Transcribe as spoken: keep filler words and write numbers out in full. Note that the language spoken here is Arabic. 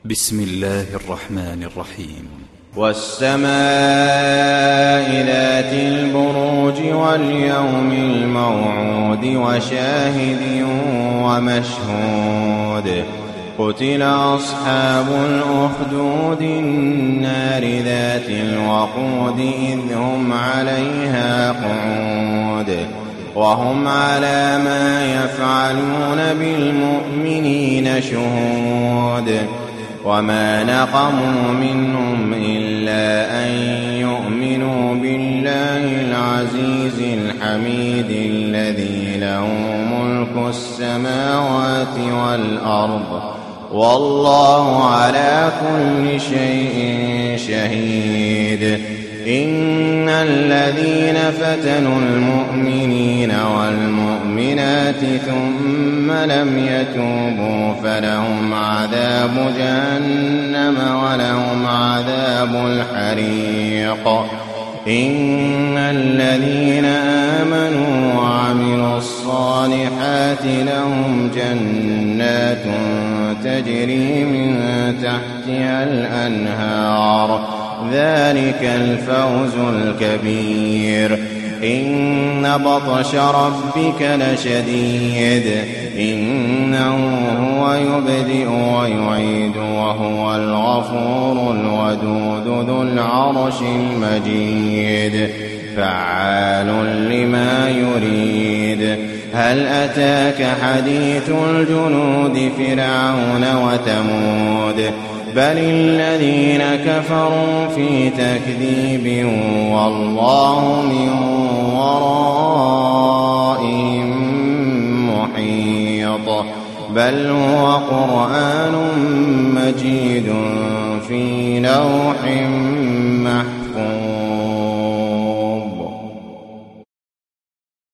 بسم الله الرحمن الرحيم. والسماء ذات البروج واليوم الموعود وشاهد ومشهود. قتل أصحاب الأخدود النار ذات الوقود إذ هم عليها قعود وهم على ما يفعلون بالمؤمنين شهود. وما نقموا منهم إلا أن يؤمنوا بالله العزيز الحميد الذي له ملك السماوات والأرض والله على كل شيء شهيد. إن الذين فتنوا المؤمنين والمؤمنات ثم لم يتوبوا فلهم عذاب جهنم ولهم عذاب الحريق. إن الذين آمنوا وعملوا الصالحات لهم جنات تجري من تحتها الأنهار ذلك الفوز الكبير. إن بطش ربك لشديد إنه هو يبدئ ويعيد وهو الغفور الودود ذو العرش المجيد فعال لما يريد. هل أتاك حديث الجنود فرعون وثمود بل الذين كفروا في تكذيب والله من ورائهم محيط. بل هو قرآن مجيد في لوح